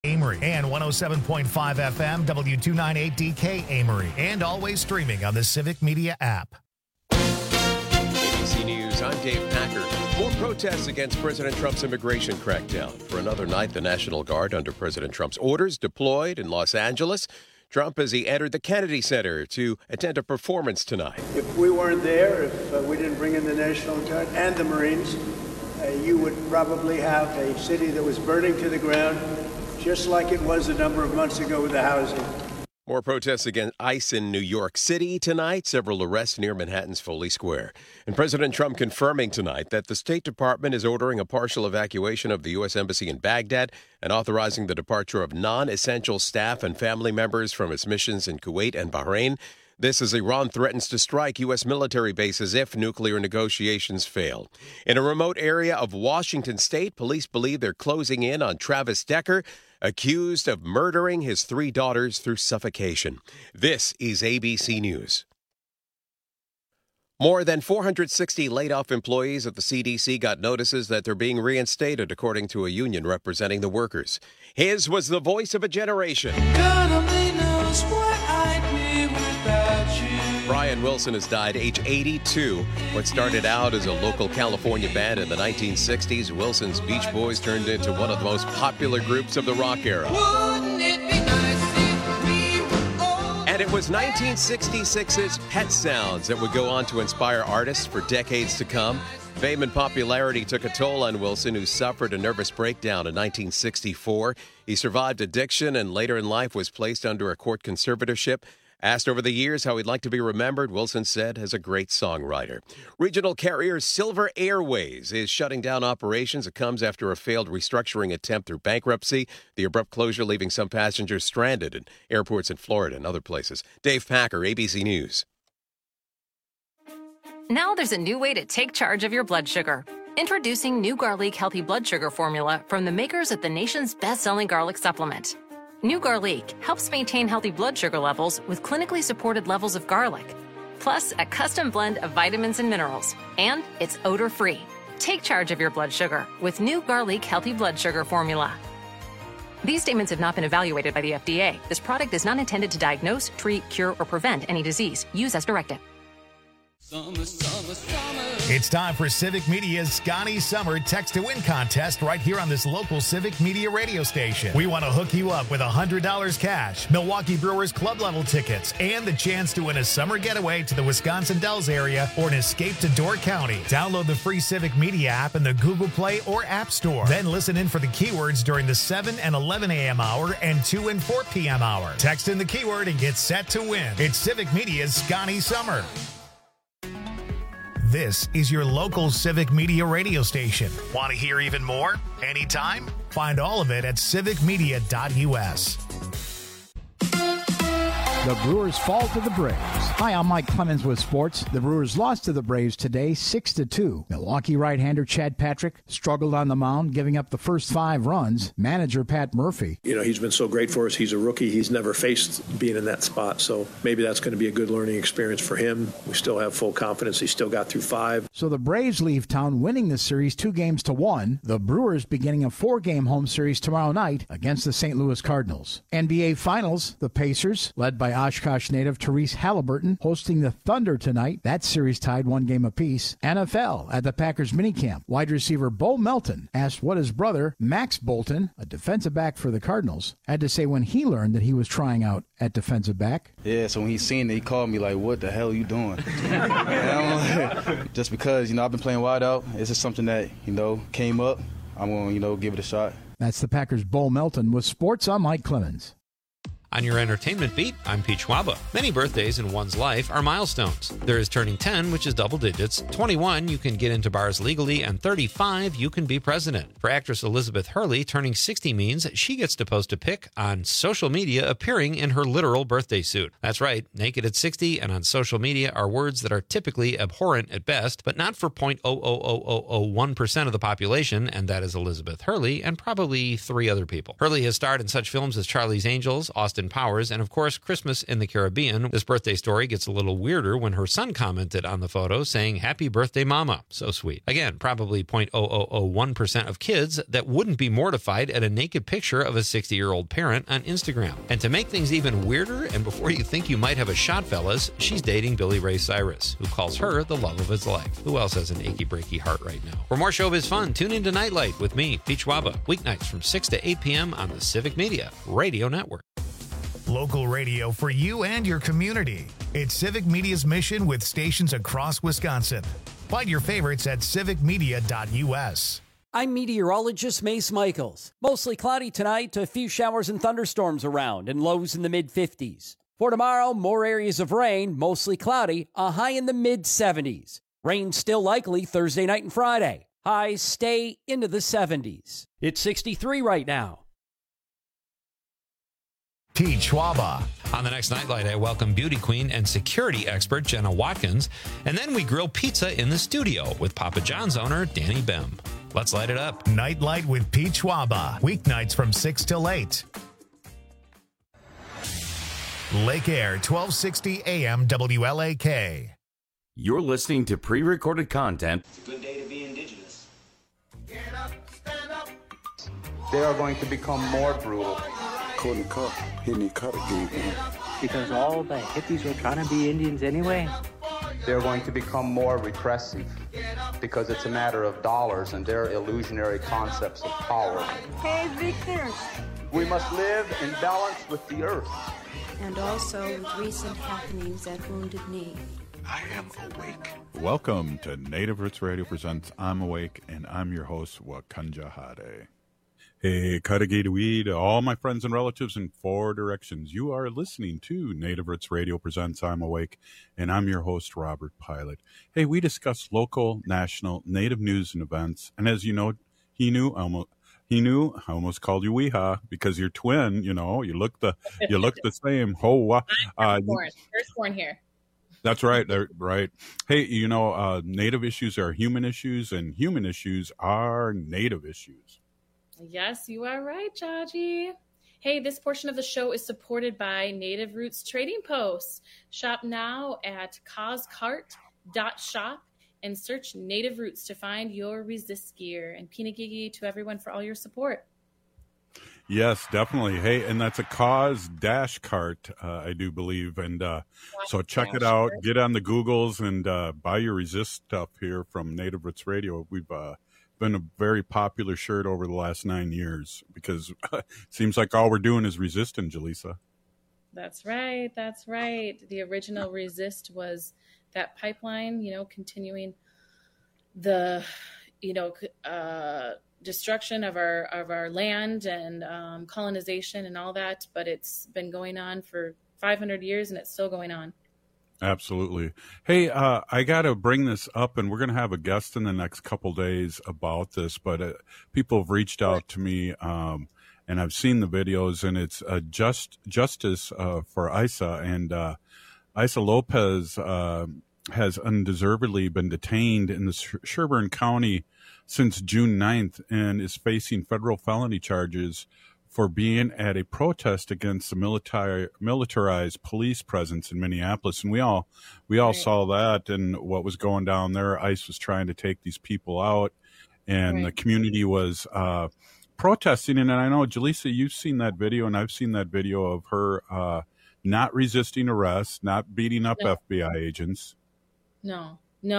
Amory and 107.5 FM W298DK Amory, and always streaming on the Civic Media app. ABC News, I'm Dave Packer. More protests against President Trump's immigration crackdown. For another night, the National Guard, under President Trump's orders, deployed in Los Angeles. Trump as he entered the Kennedy Center to attend a performance tonight. If we weren't there, if we didn't bring in the National Guard and the Marines, you would probably have a city that was burning to the ground, just like it was a number of months ago with the housing. More protests against ICE in New York City tonight. Several arrests near Manhattan's Foley Square. And President Trump confirming tonight that the State Department is ordering a partial evacuation of the U.S. Embassy in Baghdad and authorizing the departure of non-essential staff and family members from its missions in Kuwait and Bahrain. This as Iran threatens to strike U.S. military bases if nuclear negotiations fail. In a remote area of Washington state, police believe they're closing in on Travis Decker, accused of murdering his 3 daughters through suffocation. This is ABC News. More than 460 laid-off employees at the CDC got notices that they're being reinstated, according to a union representing the workers. His was the voice of a generation. God only knows what I'd be without you. Brian Wilson has died age 82. What started out as a local California band in the 1960s, Wilson's Beach Boys turned into one of the most popular groups of the rock era. Wouldn't it be nice if we were old? And it was 1966's Pet Sounds that would go on to inspire artists for decades to come. Fame and popularity took a toll on Wilson, who suffered a nervous breakdown in 1964. He survived addiction and later in life was placed under a court conservatorship. Asked over the years how he'd like to be remembered, Wilson said as a great songwriter. Regional carrier Silver Airways is shutting down operations. It comes after a failed restructuring attempt through bankruptcy. The abrupt closure leaving some passengers stranded in airports in Florida and other places. Dave Packer, ABC News. Now there's a new way to take charge of your blood sugar. Introducing New Garlic Healthy Blood Sugar Formula from the makers of the nation's best-selling garlic supplement. New Garlic helps maintain healthy blood sugar levels with clinically supported levels of garlic, plus a custom blend of vitamins and minerals, and it's odor-free. Take charge of your blood sugar with New Garlic Healthy Blood Sugar Formula. These statements have not been evaluated by the FDA. This product is not intended to diagnose, treat, cure, or prevent any disease. Use as directed. Summer, summer, summer. It's time for Civic Media's Scotty Summer Text to Win contest right here on this local Civic Media radio station. We want to hook you up with $100 cash, Milwaukee Brewers club level tickets, and the chance to win a summer getaway to the Wisconsin Dells area or an escape to Door County. Download the free Civic Media app in the Google Play or App Store. Then listen in for the keywords during the 7 and 11 a.m. hour and 2 and 4 p.m. hour. Text in the keyword and get set to win. It's Civic Media's Scotty Summer. This is your local Civic Media radio station. Want to hear even more? Anytime? Find all of it at civicmedia.us. The Brewers fall to the Braves. Hi, I'm Mike Clemens with sports. The Brewers lost to the Braves today, 6-2. Milwaukee right-hander Chad Patrick struggled on the mound, giving up the first 5 runs. Manager Pat Murphy. You know, he's been so great for us. He's a rookie. He's never faced being in that spot, so maybe that's going to be a good learning experience for him. We still have full confidence. He still got through 5. So the Braves leave town winning the series 2-1. The Brewers beginning a 4-game home series tomorrow night against the St. Louis Cardinals. NBA Finals, the Pacers, led by Oshkosh native Therese Halliburton, hosting the Thunder tonight. That series tied 1 game apiece. NFL at the Packers minicamp. Wide receiver Bo Melton asked what his brother, Max Bolton, a defensive back for the Cardinals, had to say when he learned that he was trying out at defensive back. Yeah, so when he seen it, he called me like, what the hell are you doing? Just because, I've been playing wide out. It's just something that, came up. I'm going to, give it a shot. That's the Packers' Bo Melton with sports. I'm Mike Clemens. On your entertainment beat, I'm Pete Schwaba. Many birthdays in one's life are milestones. There is turning 10, which is double digits. 21, you can get into bars legally. And 35, you can be president. For actress Elizabeth Hurley, turning 60 means she gets to post a pic on social media appearing in her literal birthday suit. That's right, naked at 60 and on social media are words that are typically abhorrent at best, but not for 0.00001% of the population, and that is Elizabeth Hurley and probably 3 other people. Hurley has starred in such films as Charlie's Angels, Austin Austin Powers, and of course, Christmas in the Caribbean. This birthday story gets a little weirder when her son commented on the photo saying, "Happy birthday, Mama." So sweet. Again, probably 0.0001% of kids that wouldn't be mortified at a naked picture of a 60-year-old parent on Instagram. And to make things even weirder, and before you think you might have a shot, fellas, she's dating Billy Ray Cyrus, who calls her the love of his life. Who else has an achy-breaky heart right now? For more showbiz fun, tune into Nightlight with me, Pete Schwaba, weeknights from 6 to 8 p.m. on the Civic Media Radio Network. Local radio for you and your community. It's Civic Media's mission with stations across Wisconsin. Find your favorites at civicmedia.us. I'm meteorologist Mace Michaels. Mostly cloudy tonight, a few showers and thunderstorms around, and lows in the mid-50s. For tomorrow, more areas of rain, mostly cloudy, a high in the mid-70s. Rain still likely Thursday night and Friday. Highs stay into the 70s. It's 63 right now. Pete Schwaba. On the next Nightlight, I welcome beauty queen and security expert Jenna Watkins, and then we grill pizza in the studio with Papa John's owner Danny Bem. Let's light it up. Nightlight with Pete Schwaba. Weeknights from 6 till 8. Lake Air, 1260 AM WLAK. You're listening to pre-recorded content. It's a good day to be indigenous. Get up, stand up. They are going to become more brutal. Because all the hippies were trying to be Indians anyway. They're going to become more repressive because it's a matter of dollars and their illusionary concepts of power. Hey, Victor. We must live in balance with the earth. And also with recent happenings at Wounded Knee. I am awake. Welcome to Native Roots Radio presents I'm Awake, and I'm your host, Wakanja Hade. Hey, Karagidawi to all my friends and relatives in 4 directions. You are listening to Native Roots Radio presents I'm Awake, and I'm your host, Robert Pilot. Hey, we discuss local, national, Native news and events, and as you know, he knew, I almost called you Weeha because you're twin, you look the same. Firstborn here. That's right. Right. Hey, Native issues are human issues, and human issues are Native issues. Yes, you are right, Jaji. Hey, this portion of the show is supported by Native Roots Trading Post. Shop now at causecart.shop and search Native Roots to find your resist gear. And Pinagigi to everyone for all your support. Yes, definitely. Hey, and that's a cause-cart, I do believe. And so check it out. Get on the Googles and buy your resist stuff here from Native Roots Radio. We've been a very popular shirt over the last 9 years because it seems like all we're doing is resisting, Jaleesa. That's right. That's right. The original resist was that pipeline, continuing the, destruction of our land and colonization and all that. But it's been going on for 500 years and it's still going on. Absolutely. Hey, I got to bring this up, and we're going to have a guest in the next couple days about this, but people have reached out to me, and I've seen the videos, and it's justice for Isa, and Isa Lopez has undeservedly been detained in the Sherburne County since June 9th and is facing federal felony charges for being at a protest against the militarized police presence in Minneapolis. And we all saw that and what was going down there. ICE was trying to take these people out, and the community was protesting. And I know, Jaleesa, you've seen that video, and I've seen that video of her not resisting arrest, not beating up FBI agents. No,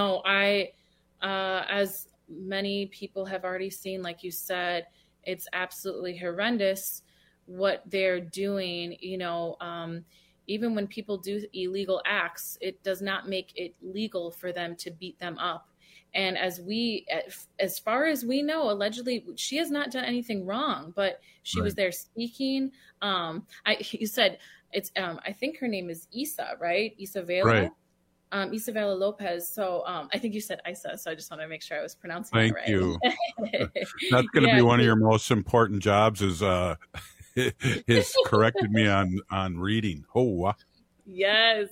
as many people have already seen, like you said, it's absolutely horrendous what they're doing. Even when people do illegal acts, it does not make it legal for them to beat them up. And as far as we know, allegedly, she has not done anything wrong, but she was there speaking. You said it's, I think her name is Isa, right? Isa Vela. Right. Isa Vela Lopez. So I think you said Isa, so I just want to make sure I was pronouncing it right. Thank you. That's going to be one of your most important jobs is corrected me on reading. Yes.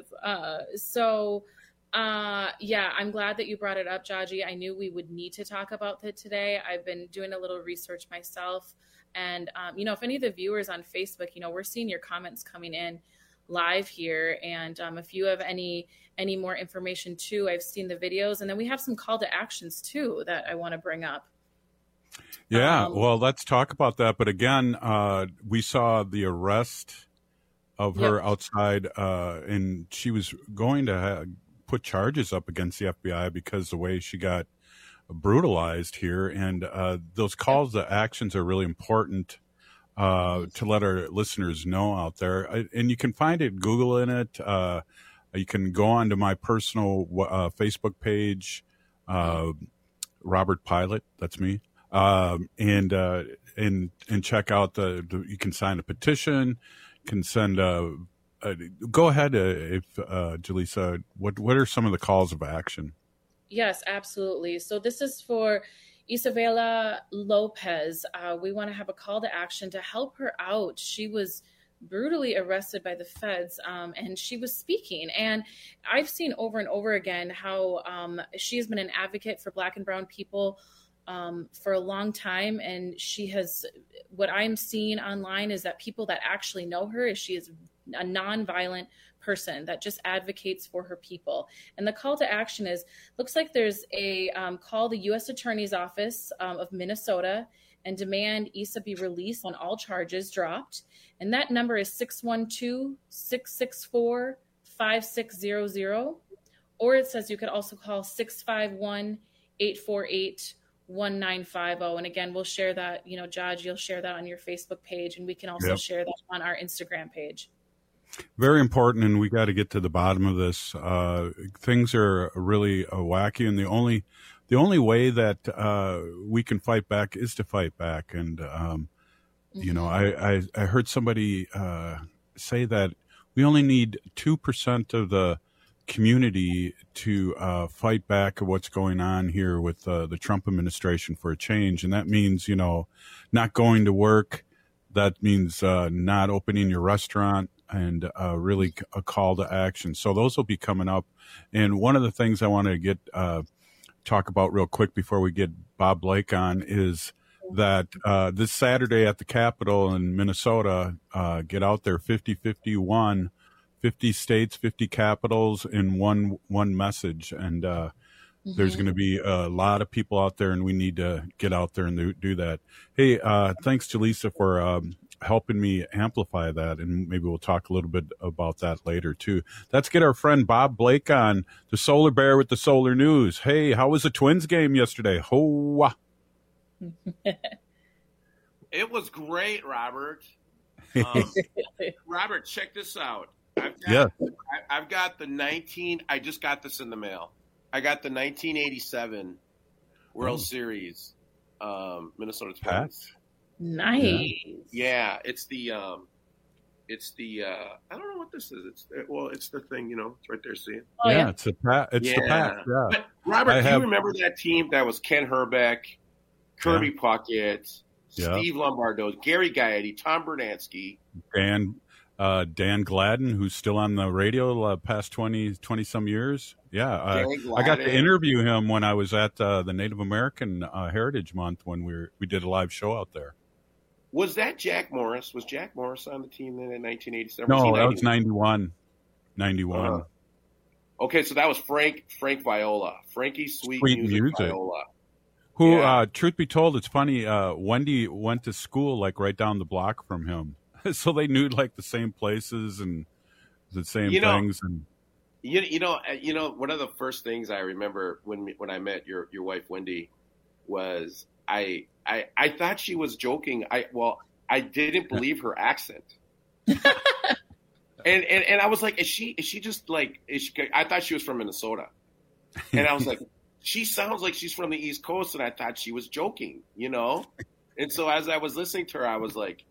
I'm glad that you brought it up, Jaji. I knew we would need to talk about that today. I've been doing a little research myself. And, if any of the viewers on Facebook, we're seeing your comments coming in live here. And if you have any more information too, I've seen the videos, and then we have some call to actions too that I want to bring up. Yeah, well, let's talk about that. But again, we saw the arrest of her outside, and she was going to put charges up against the FBI because the way she got brutalized here. And those calls to actions are really important to let our listeners know out there. And you can find it, Googling it. You can go on to my personal Facebook page, Robert Pilot, that's me. And check out you can sign a petition, can send go ahead if Jaleesa, what are some of the calls of action? Yes, absolutely. So this is for Isabela Lopez. We want to have a call to action to help her out. She was brutally arrested by the feds, and she was speaking. And I've seen over and over again how she has been an advocate for Black and brown people for a long time. And what I'm seeing online is that people that actually know her is she is a nonviolent person that just advocates for her people. And the call to action looks like there's a call the U.S. Attorney's Office of Minnesota and demand Issa be released on all charges dropped. And that number is 612-664-5600. Or it says you could also call 651-848-1950. And again, we'll share that, Jaj, you'll share that on your Facebook page, and we can also share that on our Instagram page. Very important, and we got to get to the bottom of this. Things are really wacky, and the only way that we can fight back is to fight back. And I heard somebody say that we only need 2% of the community to fight back at what's going on here with the Trump administration for a change, and that means not going to work. That means not opening your restaurant. And really a call to action. So those will be coming up. And one of the things I want to talk about real quick before we get Bob Blake on is that this Saturday at the Capitol in Minnesota, get out there, 50-51, 50 states, 50 capitals in one message. And there's going to be a lot of people out there, and we need to get out there and do that. Hey, thanks, Jaleesa, for helping me amplify that, and maybe we'll talk a little bit about that later too. Let's get our friend Bob Blake on, the Solar Bear with the Solar News. Hey, how was the Twins game yesterday? Ho! It was great, Robert. Robert, check this out. I've got the I just got this in the mail. I got the 1987 World Series Minnesota Twins. Nice. Yeah, it's the I don't know what this is. It's the thing, it's right there. See it? Oh, yeah, it's the pack. Yeah. But Robert, do you remember that team that was Ken Herbeck, Kirby Puckett, Steve Lombardo, Gary Gaetti, Tom Bernansky, Dan Gladden, who's still on the radio past 20 some years. Yeah, I got to interview him when I was at the Native American Heritage Month when we did a live show out there. Was that Jack Morris? Was Jack Morris on the team then in 1987? No, that was 91. 91. Okay, so that was Frank Viola. Frankie Sweet Music Viola. Who, truth be told, it's funny, Wendy went to school like right down the block from him. So they knew like the same places and the same things. And one of the first things I remember when I met your wife Wendy was I thought she was joking. I didn't believe her accent. and I was like, is she just like, I thought she was from Minnesota. And I was like, she sounds like she's from the East Coast, and I thought she was joking, And so as I was listening to her, I was like,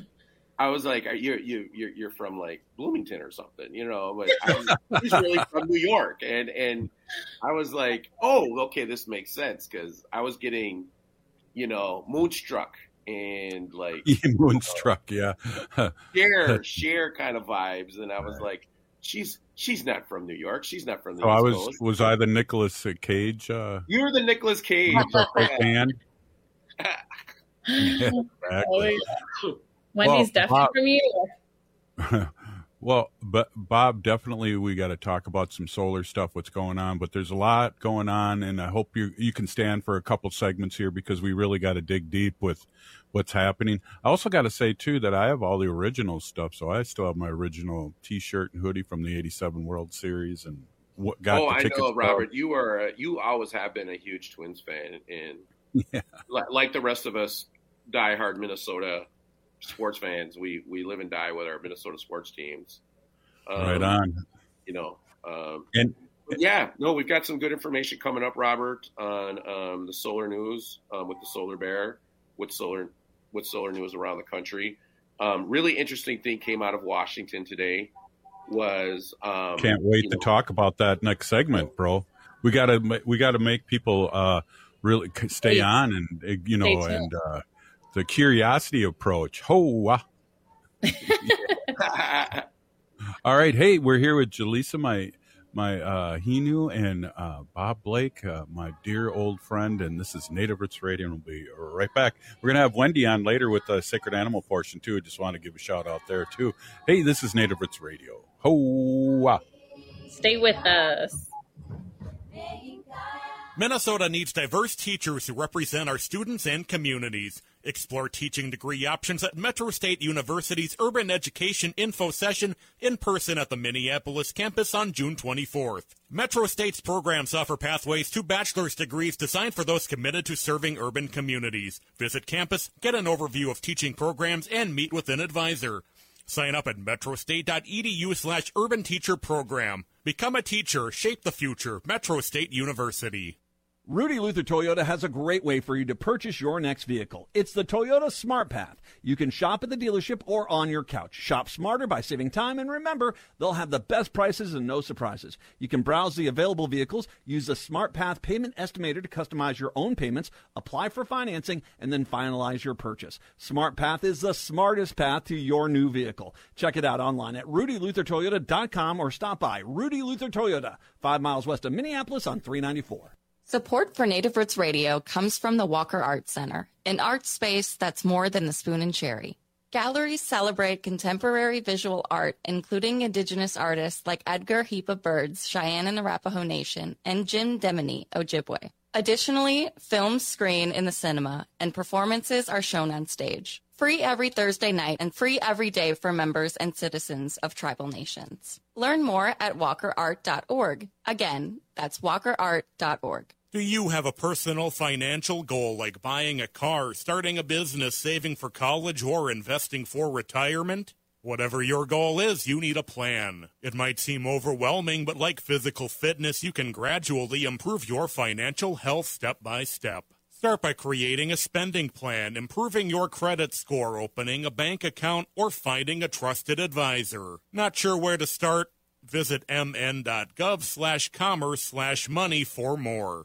you're from like Bloomington or something, But she's really from New York, and I was like, oh, okay, this makes sense because I was getting, Moonstruck and like Moonstruck, yeah, Cher kind of vibes, and I was like, she's not from New York, she's not from the East Coast. Was I the Nicolas Cage? You were the Nicolas Cage fan. Yeah, exactly. Wendy's definitely from you. Well, but Bob, definitely we got to talk about some solar stuff, what's going on, but there's a lot going on, and I hope you can stand for a couple segments here because we really got to dig deep with what's happening. I also got to say, too, that I have all the original stuff, so I still have my original T-shirt and hoodie from the 87 World Series and what got the tickets. I know, Robert, you always have been a huge Twins fan, and like the rest of us diehard Minnesota sports fans, we live and die with our Minnesota sports teams. Right on. You know, and we've got some good information coming up, Robert, on the solar news with the Solar Bear, with solar news around the country. Really interesting thing came out of Washington today was can't wait to talk about that next segment, bro. We gotta make people really stay on and and the curiosity approach. All right. Hey, we're here with Jaleesa, my Hinu, and Bob Blake, my dear old friend. And this is Native Roots Radio, and we'll be right back. We're going to have Wendy on later with the Sacred Animal portion, too. I just want to give a shout out there, too. Hey, this is Native Roots Radio. Stay with us. Minnesota needs diverse teachers who represent our students and communities. Explore teaching degree options at Metro State University's Urban Education Info Session in person at the Minneapolis campus on June 24th. Metro State's programs offer pathways to bachelor's degrees designed for those committed to serving urban communities. Visit campus, get an overview of teaching programs, and meet with an advisor. Sign up at metrostate.edu/urban teacher program. Become a teacher, shape the future. Metro State University. Rudy Luther Toyota has a great way for you to purchase your next vehicle. It's the Toyota Smart Path. You can shop at the dealership or on your couch. Shop smarter by saving time, and remember, they'll have the best prices and no surprises. You can browse the available vehicles, use the Smart Path payment estimator to customize your own payments, apply for financing, and then finalize your purchase. Smart Path is the smartest path to your new vehicle. Check it out online at rudyluthertoyota.com or stop by Rudy Luther Toyota, 5 miles west of Minneapolis on 394. Support for Native Roots Radio comes from the Walker Art Center, an art space that's more than the spoon and cherry. Galleries celebrate contemporary visual art, including Indigenous artists like Edgar Heap of Birds, Cheyenne and Arapaho Nation, and Jim Demini, Ojibwe. Additionally, films screen in the cinema, and performances are shown on stage. Free every Thursday night and free every day for members and citizens of tribal nations. Learn more at walkerart.org. Again, that's walkerart.org. Do you have a personal financial goal like buying a car, starting a business, saving for college, or investing for retirement? Whatever your goal is, you need a plan. It might seem overwhelming, but like physical fitness, you can gradually improve your financial health step by step. Start by creating a spending plan, improving your credit score, opening a bank account, or finding a trusted advisor. Not sure where to start? Visit mn.gov/commerce/money for more.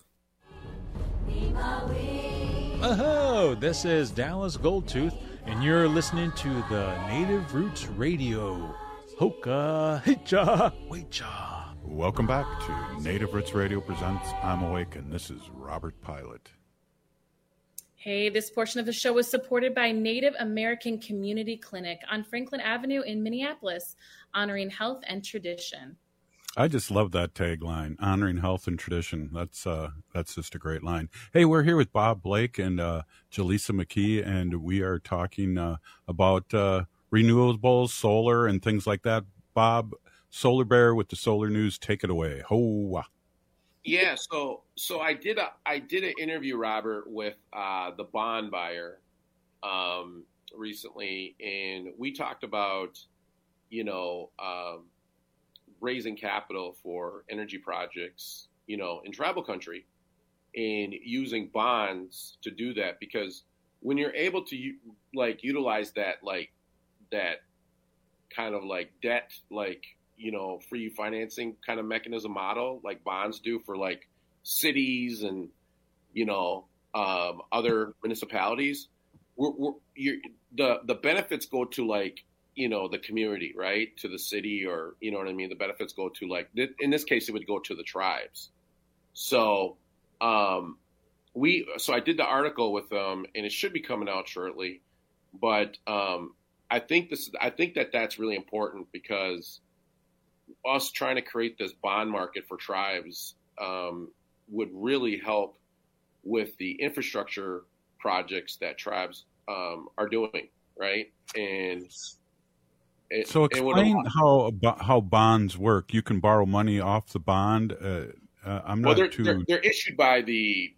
Oh, this is Dallas Goldtooth, and you're listening to the Native Roots Radio. Hoka Hicha Wecha. Welcome back to Native Roots Radio presents I'm Awake, and this is Robert Pilot. Hey, this portion of the show is supported by Native American Community Clinic on Franklin Avenue in Minneapolis, honoring health and tradition. I just love that tagline, honoring health and tradition. That's just a great line. Hey, we're here with Bob Blake and Jaleesa McKee, and we are talking about renewables, solar, and things like that. Bob, Solar Bear with the solar news, take it away. Ho! Yeah, so I did an interview, Robert, with the bond buyer recently, and we talked about, raising capital for energy projects, in tribal country, and using bonds to do that, because when you're able to utilize that kind of debt, free financing kind of mechanism model, like bonds do for cities and other municipalities, the benefits go to the community, right? To the city, or, you know what I mean? The benefits go to in this case, it would go to the tribes. So, So I did the article with them, and it should be coming out shortly. But I think that's really important, because us trying to create this bond market for tribes would really help with the infrastructure projects that tribes are doing, right? And so explain how bonds work. You can borrow money off the bond. I'm not they're issued by the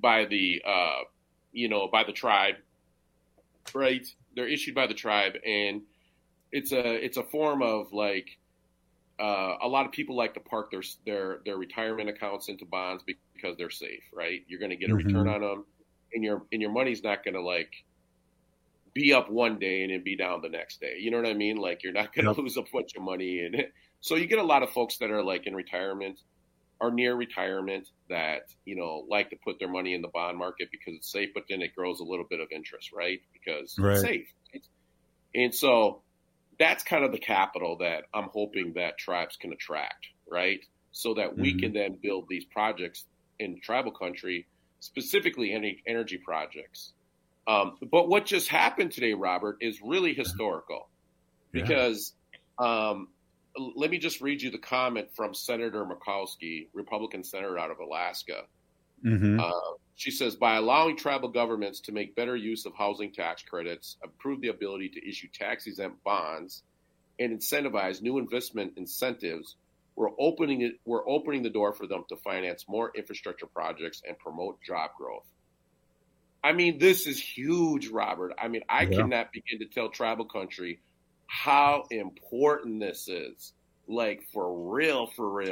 tribe, right? They're issued by the tribe, and it's a form of like a lot of people like to park their retirement accounts into bonds because they're safe, right? You're going to get a return on them, and your money's not going to like be up one day and then be down the next day. You know what I mean? Like, you're not going to lose a bunch of money, and so you get a lot of folks that are like in retirement or near retirement that, like to put their money in the bond market because it's safe, but then it grows a little bit of interest, right? Because it's safe. Right? And so that's kind of the capital that I'm hoping that tribes can attract, right? So that we can then build these projects in tribal country, specifically energy projects. But what just happened today, Robert, is really historical because let me just read you the comment from Senator Murkowski, Republican senator out of Alaska. She says, by allowing tribal governments to make better use of housing tax credits, improve the ability to issue tax-exempt bonds, and incentivize new investment incentives, we're opening the door for them to finance more infrastructure projects and promote job growth. I mean, this is huge, Robert. I mean, I cannot begin to tell tribal country how important this is. Like, for real,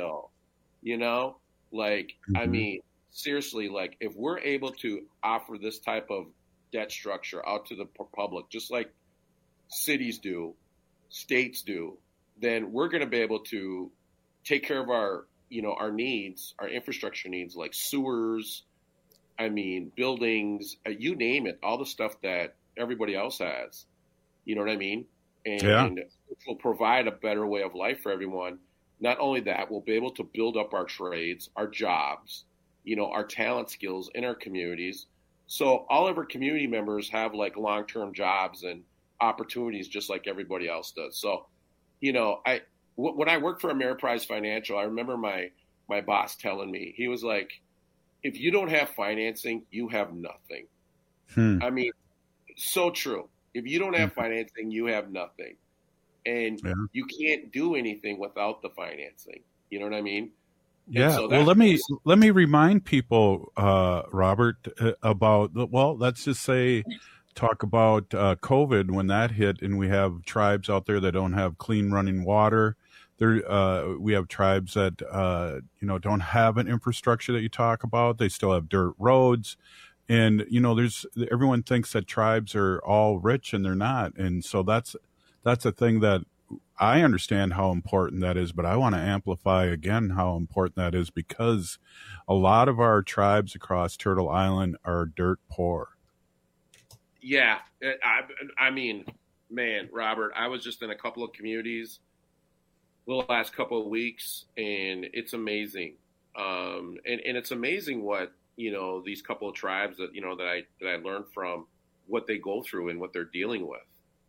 Like, I mean, seriously, like, if we're able to offer this type of debt structure out to the public, just like cities do, states do, then we're going to be able to take care of our needs, our infrastructure needs, like sewers, buildings, you name it, all the stuff that everybody else has. You know what I mean? And it will provide a better way of life for everyone. Not only that, we'll be able to build up our trades, our jobs, our talent skills in our communities. So all of our community members have like long-term jobs and opportunities just like everybody else does. So, when I worked for Ameriprise Financial, I remember my boss telling me, he was like, if you don't have financing, you have nothing. I mean, so true. If you don't have financing, you have nothing. And you can't do anything without the financing. You know what I mean? Yeah. So well, let me remind people, Robert, about let's just say, talk about COVID when that hit, and we have tribes out there that don't have clean running water. We have tribes that don't have an infrastructure that you talk about. They still have dirt roads, and everyone thinks that tribes are all rich, and they're not. And so that's a thing that I understand how important that is, but I want to amplify again how important that is, because a lot of our tribes across Turtle Island are dirt poor. Yeah, I mean, man, Robert, I was just in a couple of communities the last couple of weeks, and it's amazing. And it's amazing what, these couple of tribes that, that I learned from, what they go through and what they're dealing with,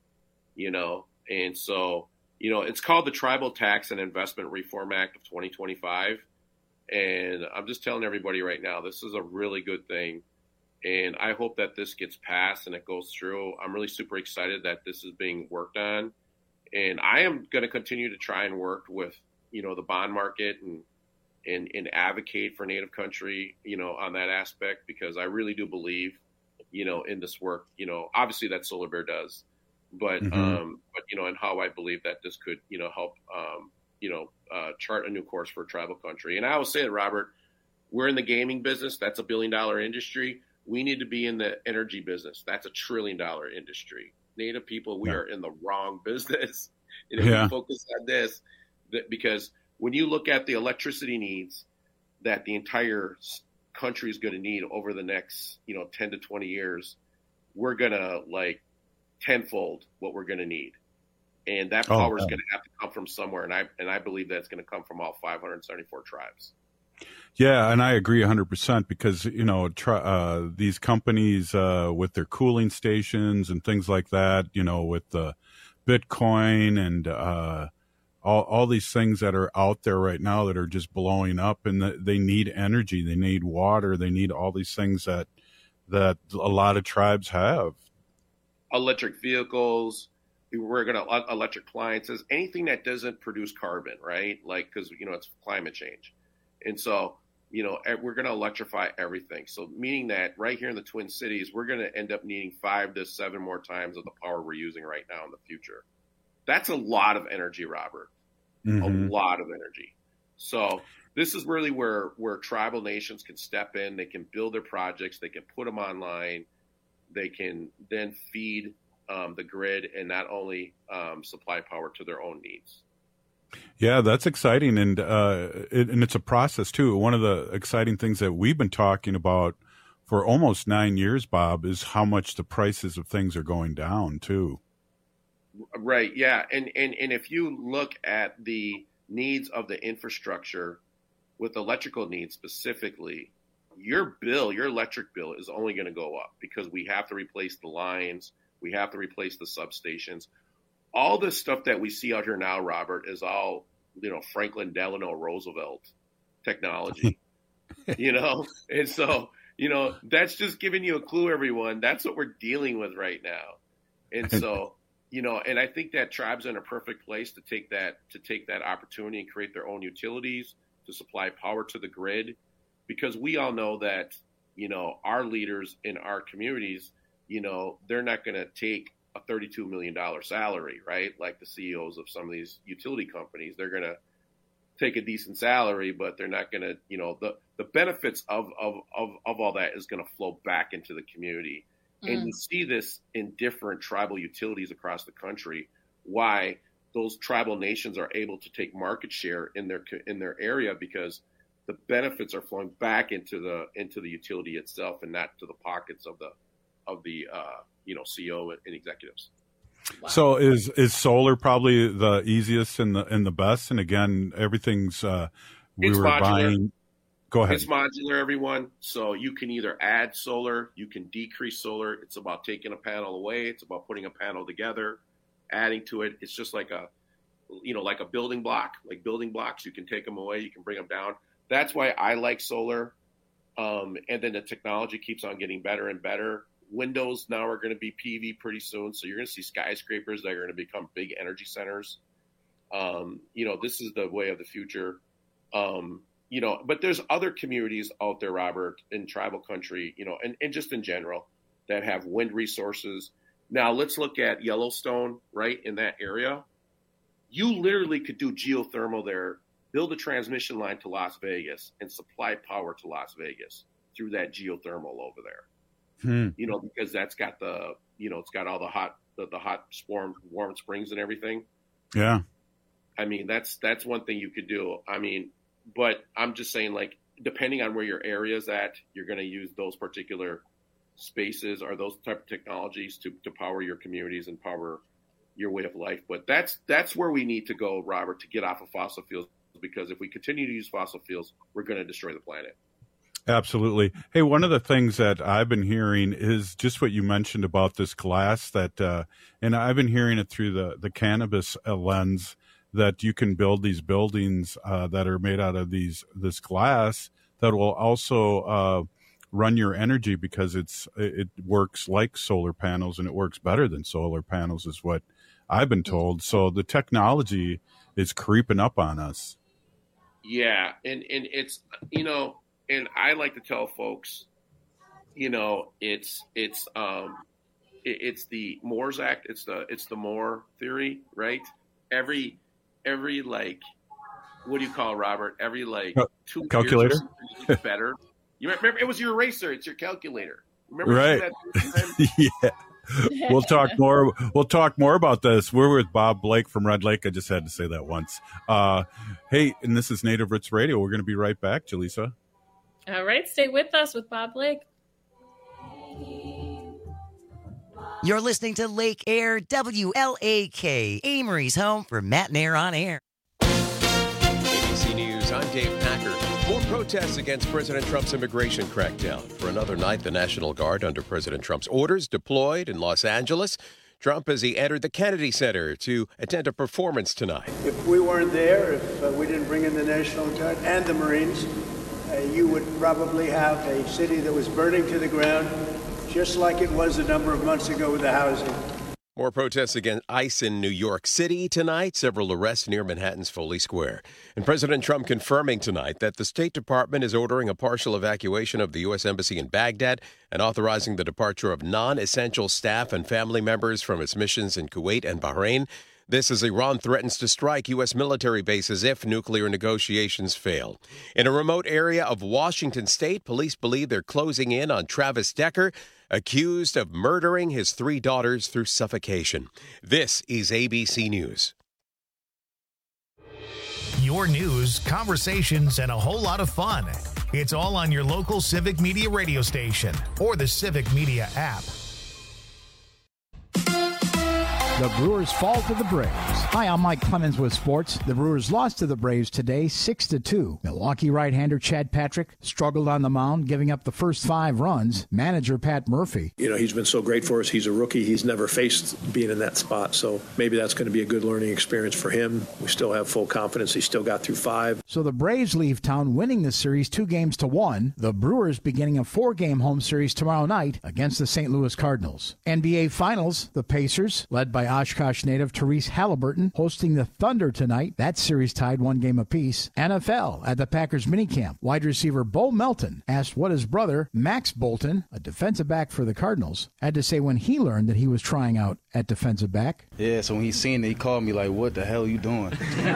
And so, it's called the Tribal Tax and Investment Reform Act of 2025. And I'm just telling everybody right now, this is a really good thing. And I hope that this gets passed and it goes through. I'm really super excited that this is being worked on. And I am going to continue to try and work with, the bond market and advocate for Native country, on that aspect, because I really do believe, in this work, obviously that Solar Bear does, but, and how I believe that this could, help, chart a new course for tribal country. And I always say it, Robert, we're in the gaming business. That's $1 billion industry. We need to be in the energy business. That's $1 trillion industry. Native people, we are in the wrong business. And if we focus on this, because when you look at the electricity needs that the entire country is going to need over the next, 10 to 20 years, we're going to like tenfold what we're going to need. And that power is going to have to come from somewhere. And I believe that it's going to come from all 574 tribes. Yeah, and I agree 100% because, these companies with their cooling stations and things like that, with the Bitcoin and all these things that are out there right now that are just blowing up, and they need energy, they need water, they need all these things that a lot of tribes have. Electric vehicles, we're going to electric appliances, anything that doesn't produce carbon, right? Like, because, it's climate change. And so, we're going to electrify everything. So meaning that right here in the Twin Cities, we're going to end up needing 5 to 7 more times of the power we're using right now in the future. That's a lot of energy, Robert. Mm-hmm. A lot of energy. So this is really where tribal nations can step in. They can build their projects. They can put them online. They can then feed the grid and not only supply power to their own needs. Yeah, that's exciting. And it's a process, too. One of the exciting things that we've been talking about for almost 9 years, Bob, is how much the prices of things are going down, too. Right. Yeah. And if you look at the needs of the infrastructure with electrical needs specifically, your electric bill is only going to go up because we have to replace the lines. We have to replace the substations. All this stuff that we see out here now, Robert, is all, Franklin Delano Roosevelt technology, And so, that's just giving you a clue, everyone. That's what we're dealing with right now. And so, and I think that tribes are in a perfect place to take that opportunity and create their own utilities to supply power to the grid, because we all know that, our leaders in our communities, they're not going to take a $32 million salary, right? Like the CEOs of some of these utility companies, they're going to take a decent salary, but they're not going to, the benefits of all that is going to flow back into the community. And you see this in different tribal utilities across the country, why those tribal nations are able to take market share in their area, because the benefits are flowing back into the utility itself and not to the pockets of the CEO and executives. Wow. So is solar probably the easiest and the best? And again, everything's it's modular. Buying. Go ahead. It's modular, everyone. So you can either add solar, you can decrease solar. It's about taking a panel away. It's about putting a panel together, adding to it. It's just like a building block. Like building blocks, you can take them away, you can bring them down. That's why I like solar. And then the technology keeps on getting better and better. Windows now are going to be PV pretty soon. So you're going to see skyscrapers that are going to become big energy centers. This is the way of the future. But there's other communities out there, Robert, in tribal country, and just in general, that have wind resources. Now let's look at Yellowstone, right, in that area. You literally could do geothermal there, build a transmission line to Las Vegas, and supply power to Las Vegas through that geothermal over there. Because that's got it's got all the hot warm springs and everything. Yeah. I mean, that's one thing you could do. I mean, but I'm just saying, like, depending on where your area is at, you're going to use those particular spaces or those type of technologies to power your communities and power your way of life. But that's where we need to go, Robert, to get off of fossil fuels, because if we continue to use fossil fuels, we're going to destroy the planet. Absolutely. Hey, one of the things that I've been hearing is just what you mentioned about this glass that, and I've been hearing it through the cannabis lens, that you can build these buildings that are made out of this glass that will also run your energy, because it works like solar panels, and it works better than solar panels is what I've been told. So the technology is creeping up on us. Yeah. And it's, and I like to tell folks, it's the Moore's Act. It's the Moore theory, right? Every like, what do you call it, Robert? Every like 2 calculator years better. You remember, it was your eraser. It's your calculator. Remember right? Yeah. We'll talk more. We'll talk more about this. We're with Bob Blake from Red Lake. I just had to say that once. Hey, and this is Native Roots Radio. We're going to be right back, Jaleesa. All right, stay with us with Bob Blake. You're listening to Lake Air, WLAK, Amory's home for Matt and Air on Air. ABC News, I'm Dave Packer. More protests against President Trump's immigration crackdown. For another night, the National Guard, under President Trump's orders, deployed in Los Angeles. Trump as he entered the Kennedy Center to attend a performance tonight. If we weren't there, if we didn't bring in the National Guard and the Marines, you would probably have a city that was burning to the ground, just like it was a number of months ago with the housing. More protests against ICE in New York City tonight. Several arrests near Manhattan's Foley Square. And President Trump confirming tonight that the State Department is ordering a partial evacuation of the U.S. Embassy in Baghdad and authorizing the departure of non-essential staff and family members from its missions in Kuwait and Bahrain. This as Iran threatens to strike U.S. military bases if nuclear negotiations fail. In a remote area of Washington state, police believe they're closing in on Travis Decker, accused of murdering his 3 daughters through suffocation. This is ABC News. Your news, conversations, and a whole lot of fun. It's all on your local Civic Media radio station or the Civic Media app. The Brewers fall to the Braves. Hi, I'm Mike Clemens with sports. The Brewers lost to the Braves today, 6-2. Milwaukee right-hander Chad Patrick struggled on the mound, giving up the first 5 runs. Manager Pat Murphy. You know, he's been so great for us. He's a rookie. He's never faced being in that spot. So maybe that's going to be a good learning experience for him. We still have full confidence. He still got through 5. So the Braves leave town winning the series 2-1. The Brewers beginning a 4-game home series tomorrow night against the St. Louis Cardinals. NBA Finals, the Pacers, led by Oshkosh native Therese Halliburton, hosting the Thunder tonight. That series tied 1 game apiece. NFL at the Packers minicamp. Wide receiver Bo Melton asked what his brother, Max Bolton, a defensive back for the Cardinals, had to say when he learned that he was trying out at defensive back. Yeah, so when he seen it, he called me like, what the hell are you doing?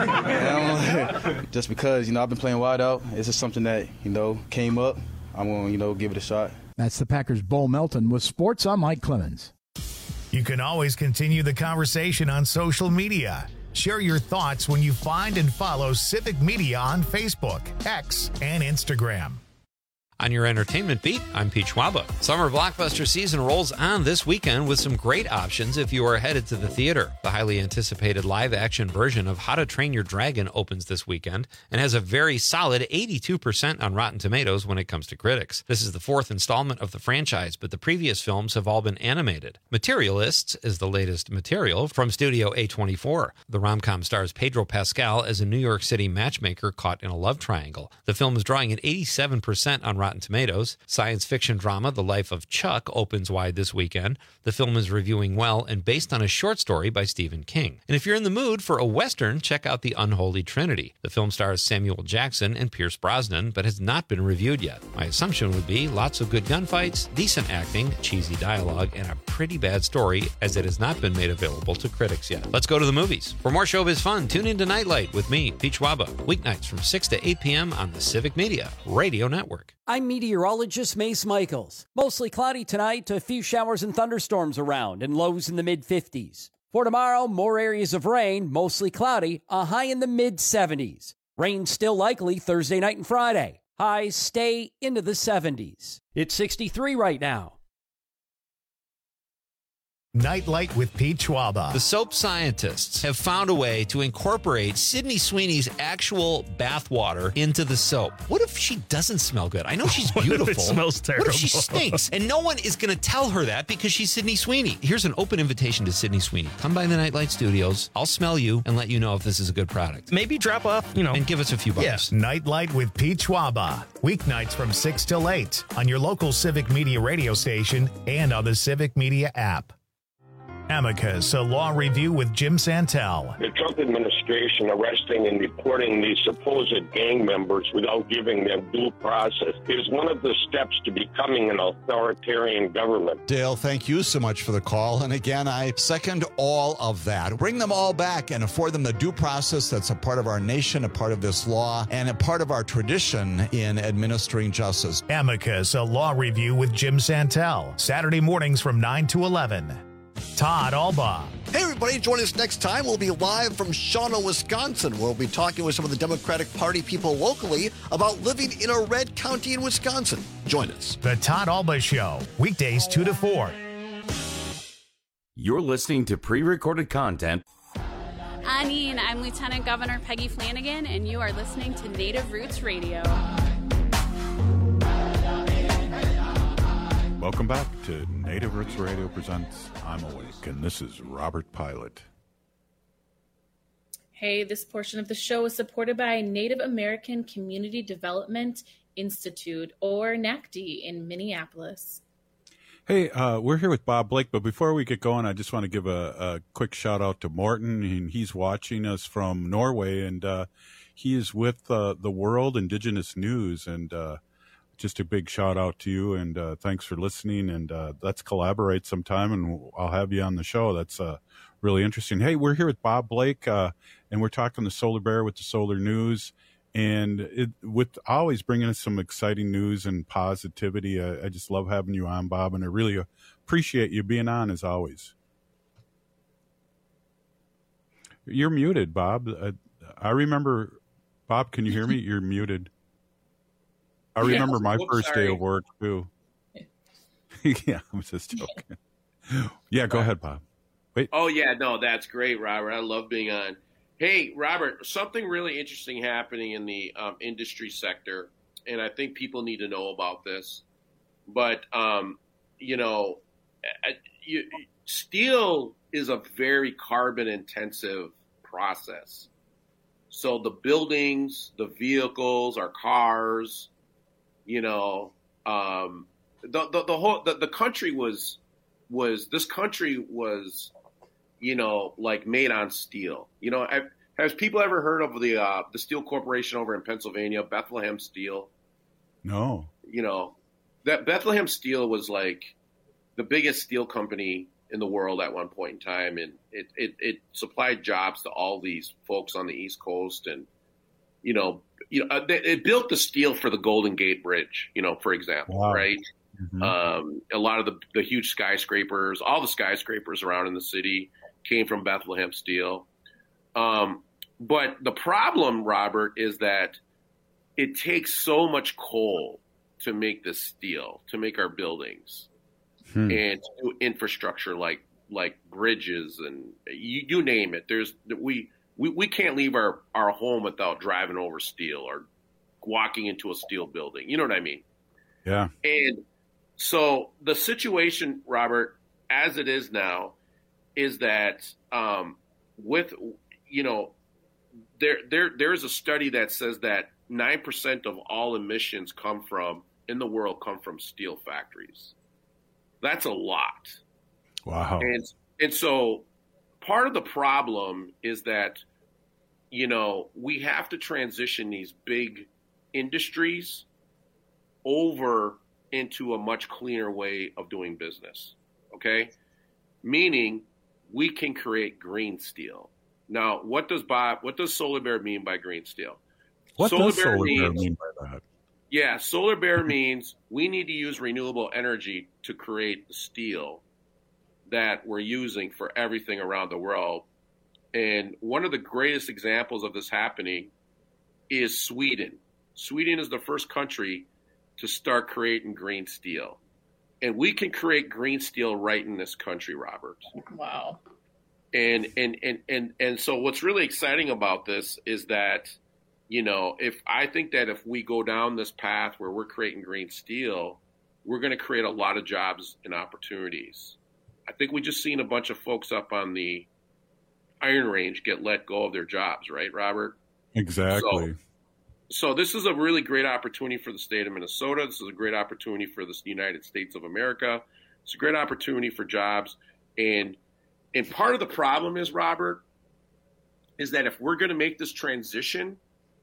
Just because, I've been playing wide out. It's just something that, came up. I'm going to, give it a shot. That's the Packers' Bo Melton. With sports, I'm Mike Clemens. You can always continue the conversation on social media. Share your thoughts when you find and follow Civic Media on Facebook, X, and Instagram. On your entertainment beat, I'm Pete Schwaba. Summer blockbuster season rolls on this weekend with some great options if you are headed to the theater. The highly anticipated live-action version of How to Train Your Dragon opens this weekend and has a very solid 82% on Rotten Tomatoes when it comes to critics. This is the 4th installment of the franchise, but the previous films have all been animated. Materialists is the latest material from Studio A24. The rom-com stars Pedro Pascal as a New York City matchmaker caught in a love triangle. The film is drawing at 87% on Rotten Tomatoes. Science fiction drama The Life of Chuck opens wide this weekend. The film is reviewing well and based on a short story by Stephen King. And if you're in the mood for a Western, check out The Unholy Trinity. The film stars Samuel Jackson and Pierce Brosnan, but has not been reviewed yet. My assumption would be lots of good gunfights, decent acting, cheesy dialogue, and a pretty bad story, as it has not been made available to critics yet. Let's go to the movies. For more showbiz fun, tune in to Nightlight with me, Pete Schwaba, weeknights from 6 to 8 p.m. on the Civic Media Radio Network. I'm meteorologist Mace Michaels. Mostly cloudy tonight, a few showers and thunderstorms around, and lows in the mid-50s. For tomorrow, more areas of rain, mostly cloudy, a high in the mid-70s. Rain still likely Thursday night and Friday. Highs stay into the 70s. It's 63 right now. Nightlight with Pete Schwaba. The soap scientists have found a way to incorporate Sydney Sweeney's actual bathwater into the soap. What if she doesn't smell good? I know she's beautiful. What if it smells terrible? What if she stinks? And no one is going to tell her that because she's Sydney Sweeney. Here's an open invitation to Sydney Sweeney. Come by the Nightlight Studios. I'll smell you and let you know if this is a good product. Maybe drop off, and give us a few bucks. Yeah. Nightlight with Pete Schwaba. Weeknights from 6 till 8 on your local Civic Media radio station and on the Civic Media app. Amicus, a law review with Jim Santel. The Trump administration arresting and deporting these supposed gang members without giving them due process is one of the steps to becoming an authoritarian government. Dale, thank you so much for the call. And again, I second all of that. Bring them all back and afford them the due process that's a part of our nation, a part of this law, and a part of our tradition in administering justice. Amicus, a law review with Jim Santel. Saturday mornings from 9 to 11. Todd Alba. Hey, everybody, join us next time. We'll be live from Shawano, Wisconsin. We'll be talking with some of the Democratic Party people locally about living in a red county in Wisconsin. Join us. The Todd Alba Show, weekdays 2 to 4. You're listening to pre-recorded content Anine, I'm Lieutenant Governor Peggy Flanagan, and you are listening to Native Roots Radio. Welcome back to Native Roots Radio presents I'm Awake, and this is Robert Pilot. Hey, this portion of the show is supported by Native American Community Development Institute, or NACD, in Minneapolis. Hey, we're here with Bob Blake, but before we get going, I just want to give a quick shout out to Morton. And he's watching us from Norway, and he is with the World Indigenous News. And just a big shout out to you, and thanks for listening. And let's collaborate sometime, and I'll have you on the show. That's really interesting. Hey, we're here with Bob Blake, and we're talking to Solar Bear with the Solar News. And with always bringing us some exciting news and positivity. I just love having you on, Bob, and I really appreciate you being on as always. You're muted, Bob. I remember, Bob, can you hear me? You're muted. I remember my first day of work, too. Yeah, I'm just joking. Yeah, go ahead, Bob. Wait. Oh, yeah, no, that's great, Robert. I love being on. Hey, Robert, something really interesting happening in the industry sector, and I think people need to know about this. But, steel is a very carbon-intensive process. So the buildings, the vehicles, our cars, the country was like made on steel. Has people ever heard of the steel corporation over in Pennsylvania, Bethlehem Steel? No. That Bethlehem Steel was like the biggest steel company in the world at one point in time, and it supplied jobs to all these folks on the East Coast, and it built the steel for the Golden Gate Bridge, for example, wow. Right? Mm-hmm. A lot of the huge skyscrapers, all the skyscrapers around in the city came from Bethlehem Steel. But the problem, Robert, is that it takes so much coal to make this steel, to make our buildings and to do infrastructure like bridges and you name it. We can't leave our home without driving over steel or walking into a steel building. You know what I mean? Yeah. And so the situation, Robert, as it is now, is that there is a study that says that 9% of all emissions in the world come from steel factories. That's a lot. Wow. And so part of the problem is that, we have to transition these big industries over into a much cleaner way of doing business. Okay? Meaning we can create green steel. Now, what does Solar Bear mean by green steel? What does Solar Bear mean by that? Yeah, Solar Bear means we need to use renewable energy to create the steel that we're using for everything around the world. And one of the greatest examples of this happening is Sweden. Sweden is the first country to start creating green steel. And we can create green steel right in this country, Robert. Wow. And so what's really exciting about this is that, if we go down this path where we're creating green steel, we're going to create a lot of jobs and opportunities. I think we just seen a bunch of folks up on the Iron Range get let go of their jobs, right, Robert? Exactly. So this is a really great opportunity for the state of Minnesota. This is a great opportunity for the United States of America. It's a great opportunity for jobs. And part of the problem is, Robert, is that if we're going to make this transition,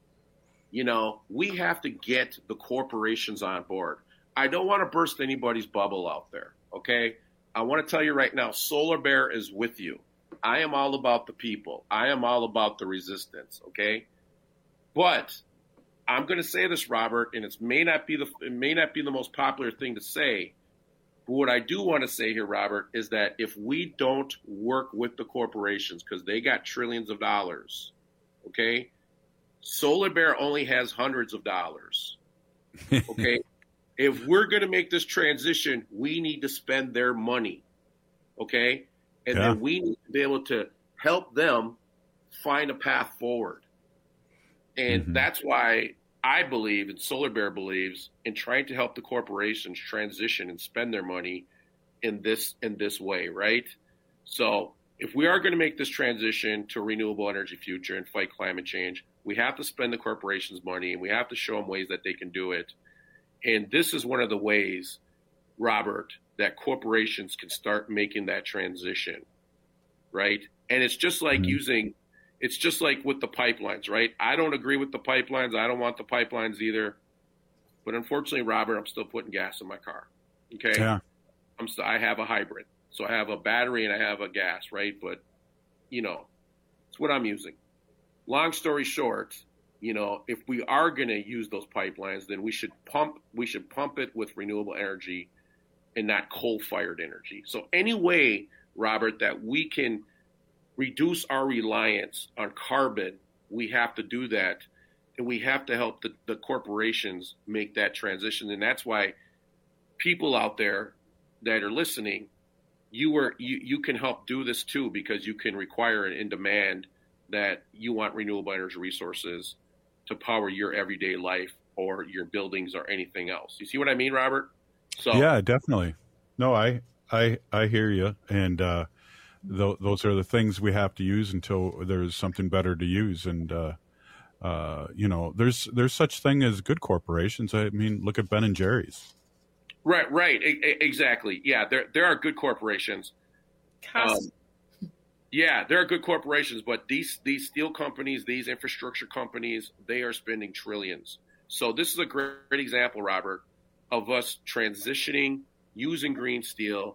we have to get the corporations on board. I don't want to burst anybody's bubble out there, okay? I want to tell you right now, Solar Bear is with you. I am all about the people. I am all about the resistance, okay? But I'm going to say this, Robert, and it may not be the most popular thing to say, but what I do want to say here, Robert, is that if we don't work with the corporations, because they got trillions of dollars, okay? Solar Bear only has hundreds of dollars, okay? If we're going to make this transition, we need to spend their money, okay? And then we need to be able to help them find a path forward. And that's why I believe, and Solar Bear believes, in trying to help the corporations transition and spend their money in this way, right? So if we are going to make this transition to a renewable energy future and fight climate change, we have to spend the corporations' money, and we have to show them ways that they can do it. And this is one of the ways, Robert, that corporations can start making that transition, right? And it's just like it's just like with the pipelines, right? I don't agree with the pipelines. I don't want the pipelines either. But unfortunately, Robert, I'm still putting gas in my car, okay? Yeah. I have a hybrid. So I have a battery and I have a gas, right? But, it's what I'm using. Long story short, if we are going to use those pipelines, then we should pump it with renewable energy and not coal-fired energy. So any way, Robert, that we can reduce our reliance on carbon, we have to do that. And we have to help the corporations make that transition. And that's why people out there that are listening, you can help do this too, because you can require and demand that you want renewable energy resources to power your everyday life or your buildings or anything else. You see what I mean, Robert? So yeah, definitely. No, I hear you. And those are the things we have to use until there's something better to use. And, there's such thing as good corporations. I mean, look at Ben and Jerry's. Right. Exactly. Yeah, there are good corporations. Yeah, there are good corporations, but these steel companies, these infrastructure companies, they are spending trillions. So this is a great example, Robert, of us transitioning, using green steel.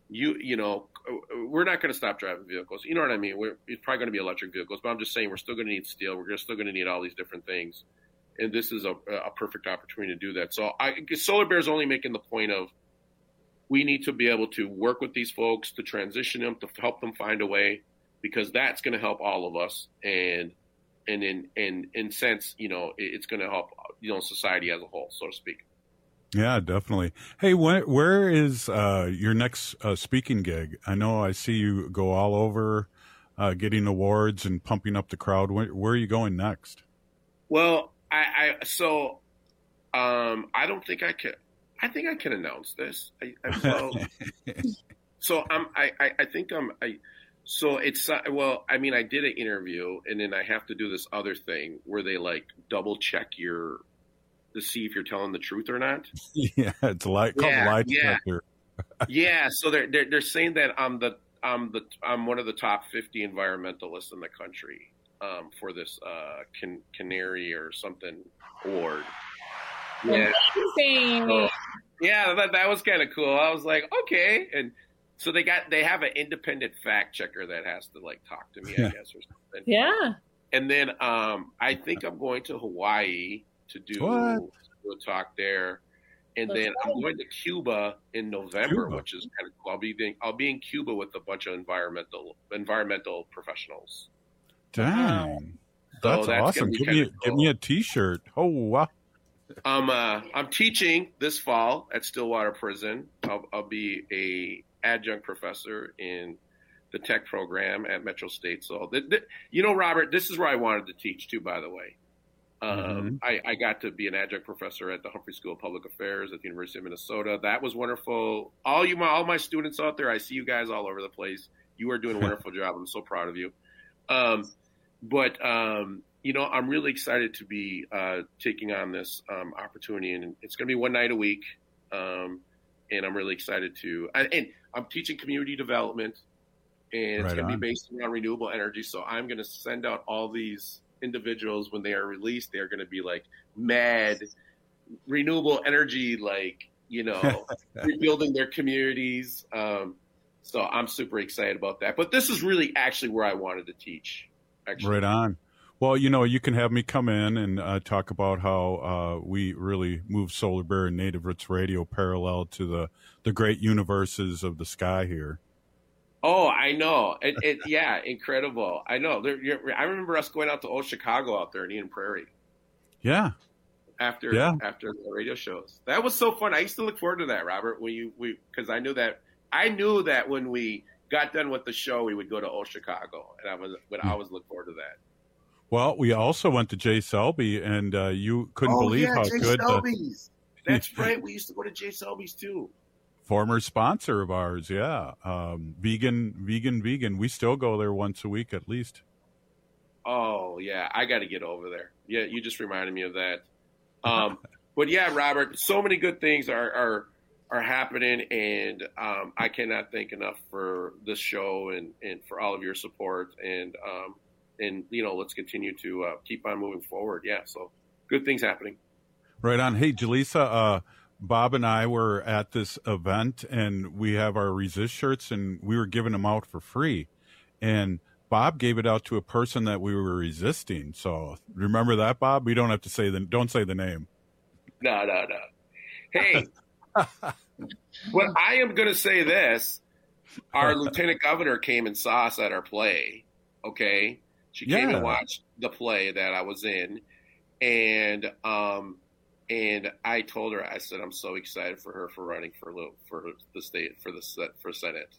We're not going to stop driving vehicles. You know what I mean? It's probably going to be electric vehicles, but I'm just saying we're still going to need steel. We're still going to need all these different things. And this is a perfect opportunity to do that. So Solar Bear is only making the point of we need to be able to work with these folks to transition them, to help them find a way, because that's going to help all of us. And in sense, it's going to help, society as a whole, so to speak. Yeah, definitely. Hey, where is your next speaking gig? I know I see you go all over getting awards and pumping up the crowd. Where are you going next? Well, I don't think I can. I think I can announce this. I did an interview, and then I have to do this other thing where they double check to see if you're telling the truth or not. Yeah, it's called lie detector. Yeah, so they're saying that I'm one of the top 50 environmentalists in the country for this Canary or something award. Yeah, that was kind of cool. I was like, okay, and so they have an independent fact checker that has to talk to me, I guess, or something. Yeah. And then I think I'm going to Hawaii to do a talk there, and then I'm going to Cuba in November, which is kind of cool. I'll be in Cuba with a bunch of environmental professionals. Dang, that's awesome! Give me a T-shirt. Oh wow. I'm teaching this fall at Stillwater Prison. I'll be a adjunct professor in the tech program at Metro State. So, Robert, this is where I wanted to teach too, by the way. I got to be an adjunct professor at the Humphrey School of Public Affairs at the University of Minnesota. That was wonderful. All my students out there, I see you guys all over the place. You are doing a wonderful job. I'm so proud of you. I'm really excited to be taking on this opportunity, and it's going to be one night a week. And I'm really excited and I'm teaching community development, and it's going to be based around renewable energy. So I'm going to send out all these individuals when they are released. They're going to be mad renewable energy, rebuilding their communities. So I'm super excited about that. But this is really actually where I wanted to teach. Actually. Right on. Well, you can have me come in and talk about how we really move Solar Bear and Native Roots Radio parallel to the great universes of the sky here. Oh, I know. Yeah, incredible. I know. I remember us going out to old Chicago out there in Eden Prairie. Yeah. After the radio shows. That was so fun. I used to look forward to that, Robert, because I knew that when we got done with the show, we would go to Old Chicago, and I always look forward to that. Well, we also went to Jay Selby, and you couldn't believe how Jay good. Selby's. That's right. We used to go to Jay Selby's too. Former sponsor of ours, yeah. Vegan. We still go there once a week at least. Oh yeah, I got to get over there. Yeah, you just reminded me of that. But yeah, Robert, so many good things are happening, and I cannot thank enough for this show and for all of your support, and let's continue to keep on moving forward. Yeah, so good things happening. Right on. Hey, Jaleesa, Bob and I were at this event, and we have our Resist shirts, and we were giving them out for free, and Bob gave it out to a person that we were resisting. So remember that, Bob? We don't have to say don't say the name. No. Hey, well, I am going to say this. Our lieutenant governor came and saw us at our play. Okay. She came and watched the play that I was in. And I told her, I said, I'm so excited for her for running for the state, for Senate.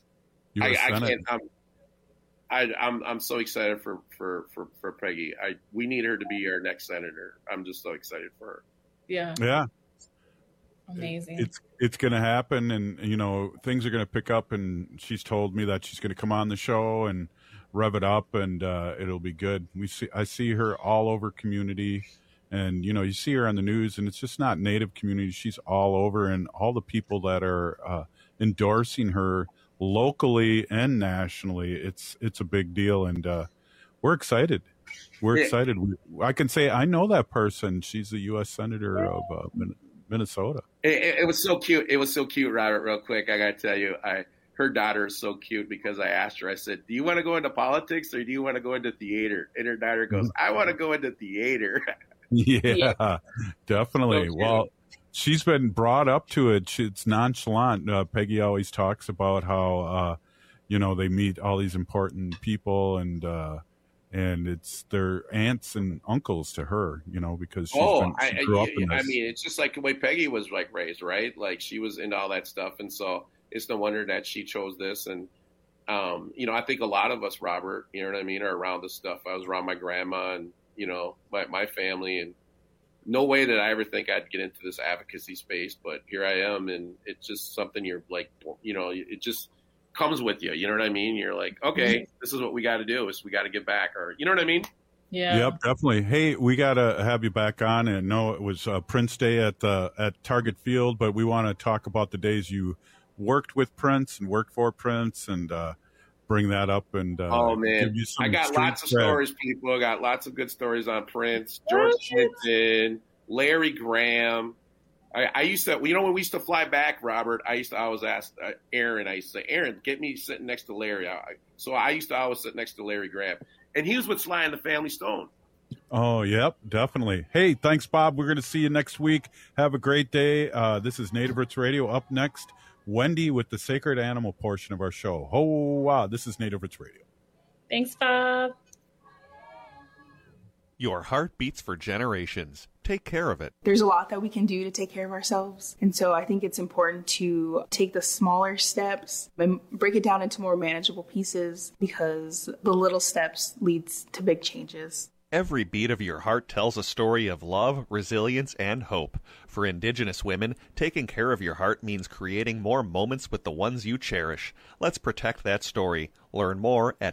I'm so excited for Peggy. We need her to be our next senator. I'm just so excited for her. Yeah. Amazing. It's going to happen, and things are going to pick up. And she's told me that she's going to come on the show and rev it up, and it'll be good. I see her all over community, and you see her on the news, and it's just not Native community. She's all over, and all the people that are endorsing her locally and nationally. It's a big deal, and we're excited. We're excited. I can say I know that person. She's a U.S. Senator of Minnesota. It was so cute. It was so cute, Robert, real quick. I got to tell you, her daughter is so cute because I asked her, I said, do you want to go into politics or do you want to go into theater? And her daughter goes, I want to go into theater. Yeah, definitely. Well, she's been brought up to it. It's nonchalant. Peggy always talks about how, they meet all these important people, and it's their aunts and uncles to her, because she grew up in this. I mean, it's just like the way Peggy was raised, right? Like she was into all that stuff. And so it's no wonder that she chose this. And, I think a lot of us, Robert, you know what I mean, are around this stuff. I was around my grandma and, my family, and no way did I ever think I'd get into this advocacy space, but here I am. And it's just something you're like, it just comes with you. You know what I mean? You're like, okay, this is what we got to do. Is we got to get back, or you know what I mean? Yeah. Yep, definitely. Hey, we got to have you back on. And no, it was Prince Day at Target Field, but we want to talk about the days you worked with Prince and worked for Prince, and bring that up. And oh man, give you some I got lots of stories, people. I got lots of good stories on Prince, George Clinton, Larry Graham. I used to, when we used to fly back, Robert, I used to always ask Aaron, I used to say, Aaron, get me sitting next to Larry. So I used to always sit next to Larry Graham. And he was with Sly and the Family Stone. Oh, yep, definitely. Hey, thanks, Bob. We're going to see you next week. Have a great day. This is Native Roots Radio. Up next, Wendy with the Sacred Animal portion of our show. Oh, wow. This is Native Roots Radio. Thanks, Bob. Your heart beats for generations. Take care of it. There's a lot that we can do to take care of ourselves. And so I think it's important to take the smaller steps and break it down into more manageable pieces, because the little steps leads to big changes. Every beat of your heart tells a story of love, resilience, and hope. For Indigenous women, taking care of your heart means creating more moments with the ones you cherish. Let's protect that story. Learn more at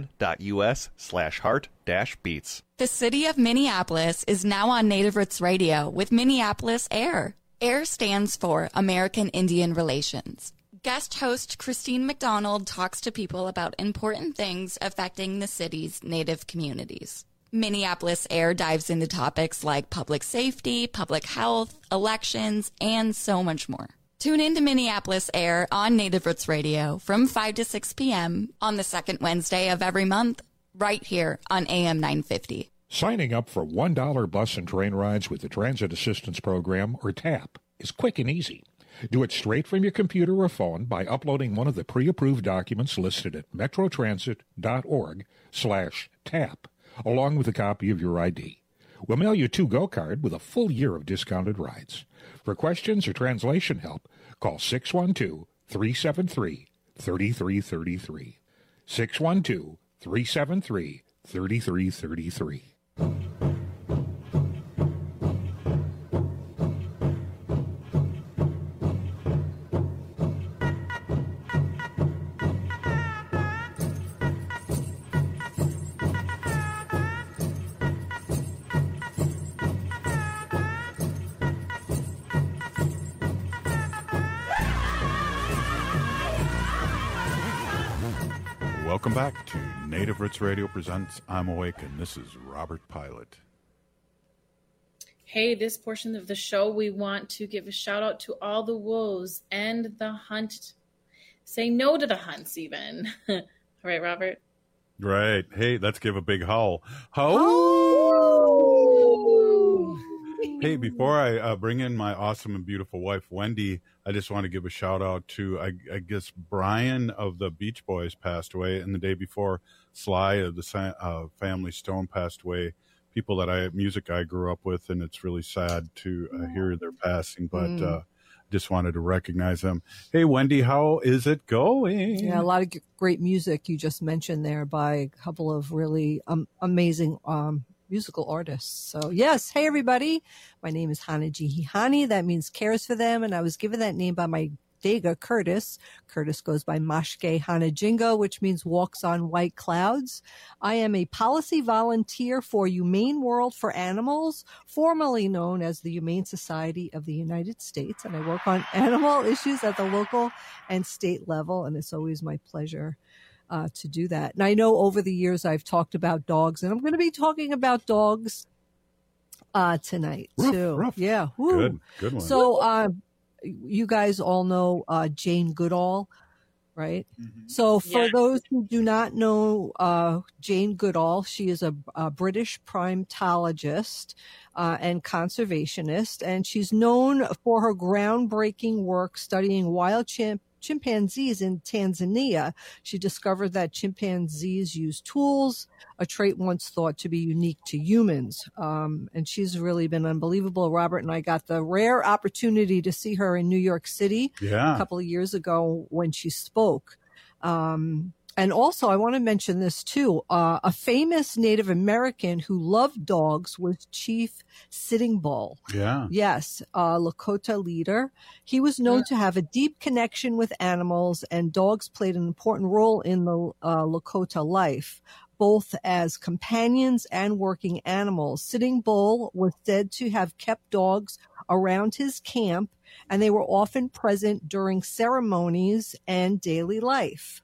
hennepin.us/heart-beats. The city of Minneapolis is now on Native Roots Radio with Minneapolis AIR. AIR stands for American Indian Relations. Guest host Christine McDonald talks to people about important things affecting the city's Native communities. Minneapolis AIR dives into topics like public safety, public health, elections, and so much more. Tune in to Minneapolis AIR on Native Roots Radio from 5 to 6 p.m. on the second Wednesday of every month, right here on AM 950. Signing up for $1 bus and train rides with the Transit Assistance Program, or TAP, is quick and easy. Do it straight from your computer or phone by uploading one of the pre-approved documents listed at metrotransit.org/TAP, along with a copy of your ID. We'll mail you a to-go card with a full year of discounted rides. For questions or translation help, call 612-373-3683. 612-373-3333. 612-373-3333. Welcome back to Native Roots Radio presents I'm Awake, and this is Robert Pilot. Hey, this portion of the show, we want to give a shout out to all the wolves and the hunt. Say no to the hunts, even. All right, Robert? Right. Hey, let's give a big howl. Howl! Hey, before I bring in my awesome and beautiful wife, Wendy, I just want to give a shout out to, I guess, Brian of the Beach Boys passed away, and the day before, Sly of the Family Stone passed away. People that music I grew up with, and it's really sad to hear their passing, but just wanted to recognize them. Hey, Wendy, how is it going? Yeah, a lot of great music you just mentioned there by a couple of really amazing musical artists. So yes, hey everybody, my name is Hanaji. That means cares for them, and I was given that name by my Dega, Curtis. Curtis goes by Mashke Hanajingo, which means walks on white clouds. I am a policy volunteer for Humane World for Animals, formerly known as the Humane Society of the United States, and I work on animal issues at the local and state level, and it's always my pleasure to do that. And I know over the years I've talked about dogs, and I'm going to be talking about dogs tonight too. Ruff. Yeah. Woo. Good one. So you guys all know Jane Goodall, right? Mm-hmm. So for those who do not know Jane Goodall, she is a British primatologist and conservationist, and she's known for her groundbreaking work studying wild chimpanzees in Tanzania. She discovered that chimpanzees use tools, a trait once thought to be unique to humans. And she's really been unbelievable. Robert and I got the rare opportunity to see her in New York City a couple of years ago when she spoke. And also, I want to mention this too. A famous Native American who loved dogs was Chief Sitting Bull. Yeah. Yes, Lakota leader. He was known to have a deep connection with animals, and dogs played an important role in the Lakota life, both as companions and working animals. Sitting Bull was said to have kept dogs around his camp, and they were often present during ceremonies and daily life.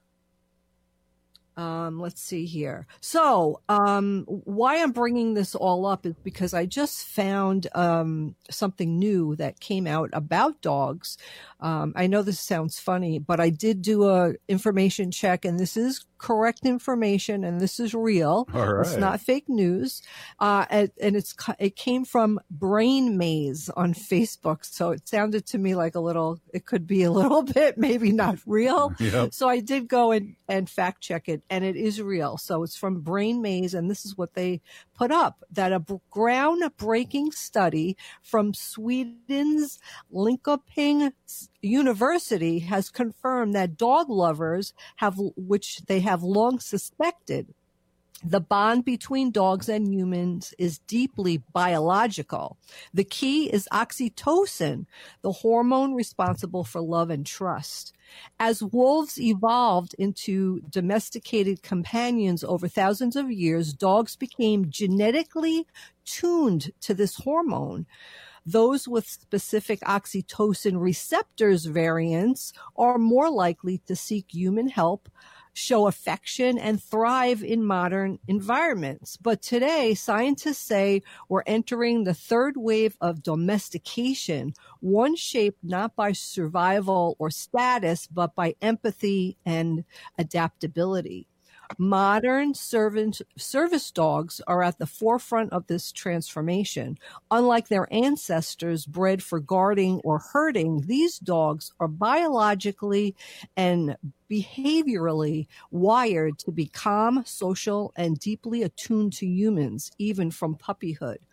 Let's see here. So, why I'm bringing this all up is because I just found something new that came out about dogs. I know this sounds funny, but I did do a information check, and this is correct information, and this is real. All right. It's not fake news. And it came from Brain Maze on Facebook. So it sounded to me like it could be a little bit, maybe not real. Yep. So I did go and fact check it, and it is real. So it's from Brain Maze, and this is what they put up, that a groundbreaking study from Sweden's Linköping University has confirmed that dog lovers which they have long suspected, the bond between dogs and humans is deeply biological. The key is oxytocin, the hormone responsible for love and trust. As wolves evolved into domesticated companions over thousands of years, dogs became genetically tuned to this hormone. Those with specific oxytocin receptors variants are more likely to seek human help, show affection, and thrive in modern environments. But today, scientists say we're entering the third wave of domestication, one shaped not by survival or status, but by empathy and adaptability. Modern service dogs are at the forefront of this transformation. Unlike their ancestors bred for guarding or herding, these dogs are biologically and behaviorally wired to be calm, social, and deeply attuned to humans, even from puppyhood.